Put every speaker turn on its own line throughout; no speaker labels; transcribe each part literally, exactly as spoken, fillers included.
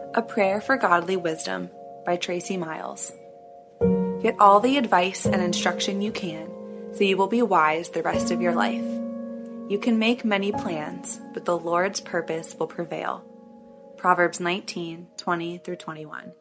A Prayer for Godly Wisdom by Tracy Miles. Get all the advice and instruction you can, so you will be wise the rest of your life. You can make many plans, but the Lord's purpose will prevail. Proverbs nineteen, twenty through twenty-one.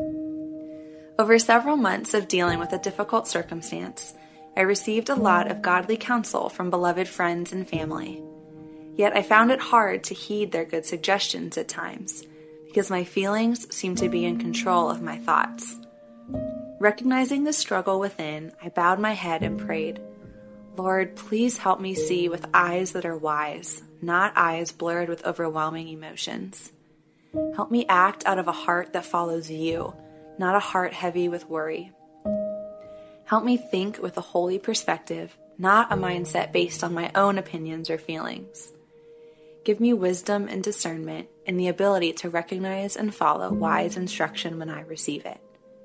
Over several months of dealing with a difficult circumstance, I received a lot of godly counsel from beloved friends and family. Yet I found it hard to heed their good suggestions at times, because my feelings seemed to be in control of my thoughts. Recognizing the struggle within, I bowed my head and prayed, Lord, please help me see with eyes that are wise, not eyes blurred with overwhelming emotions. Help me act out of a heart that follows you, not a heart heavy with worry. Help me think with a holy perspective, not a mindset based on my own opinions or feelings. Give me wisdom and discernment and the ability to recognize and follow wise instruction when I receive it.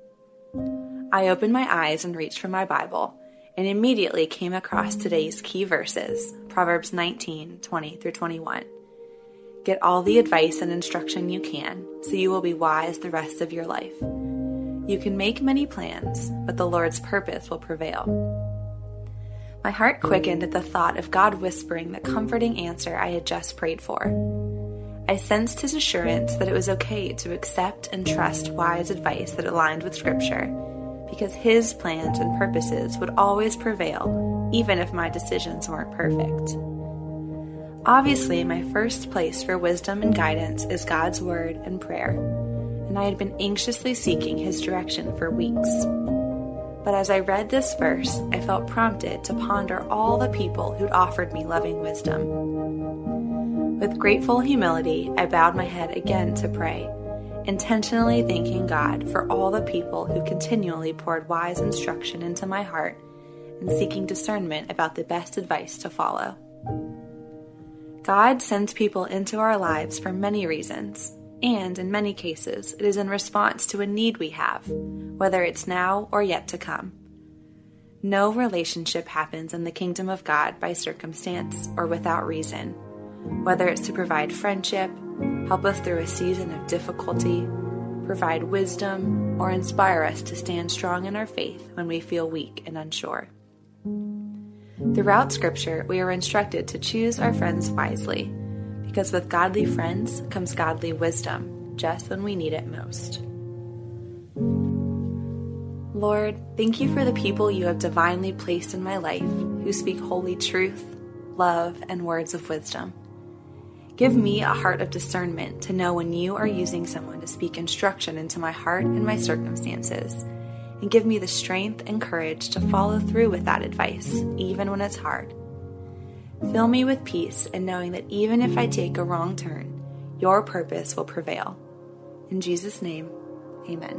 I opened my eyes and reached for my Bible, and immediately came across today's key verses, Proverbs nineteen, twenty through twenty-one. Get all the advice and instruction you can, so you will be wise the rest of your life. You can make many plans, but the Lord's purpose will prevail. My heart quickened at the thought of God whispering the comforting answer I had just prayed for. I sensed His assurance that it was okay to accept and trust wise advice that aligned with Scripture, because His plans and purposes would always prevail, even if my decisions weren't perfect. Obviously, my first place for wisdom and guidance is God's Word and prayer, and I had been anxiously seeking His direction for weeks. But as I read this verse, I felt prompted to ponder all the people who'd offered me loving wisdom. With grateful humility, I bowed my head again to pray, intentionally thanking God for all the people who continually poured wise instruction into my heart and seeking discernment about the best advice to follow. God sends people into our lives for many reasons, and in many cases, it is in response to a need we have, whether it's now or yet to come. No relationship happens in the kingdom of God by circumstance or without reason, whether it's to provide friendship, help us through a season of difficulty, provide wisdom, or inspire us to stand strong in our faith when we feel weak and unsure. Throughout Scripture, we are instructed to choose our friends wisely, because with godly friends comes godly wisdom, just when we need it most. Lord, thank you for the people you have divinely placed in my life who speak holy truth, love, and words of wisdom. Give me a heart of discernment to know when you are using someone to speak instruction into my heart and my circumstances, and give me the strength and courage to follow through with that advice, even when it's hard. Fill me with peace and knowing that even if I take a wrong turn, your purpose will prevail. In Jesus' name, amen.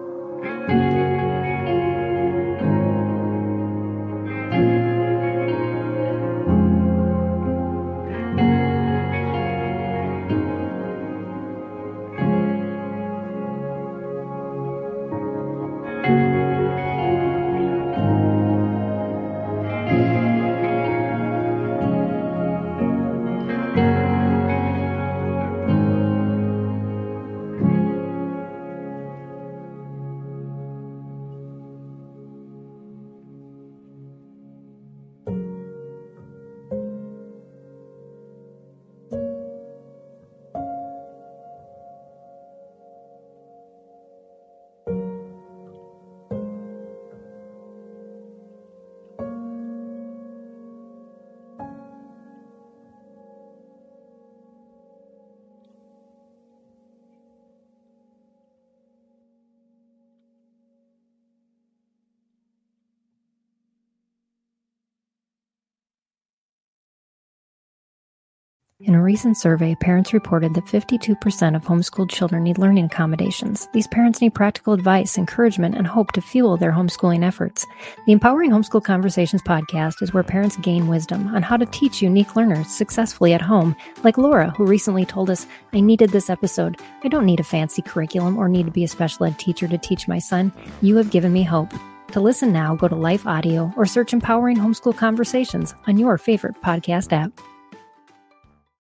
In a recent survey, parents reported that fifty-two percent of homeschooled children need learning accommodations. These parents need practical advice, encouragement, and hope to fuel their homeschooling efforts. The Empowering Homeschool Conversations podcast is where parents gain wisdom on how to teach unique learners successfully at home, like Laura, who recently told us, I needed this episode. I don't need a fancy curriculum or need to be a special ed teacher to teach my son. You have given me hope. To listen now, go to Life Audio or search Empowering Homeschool Conversations on your favorite podcast app.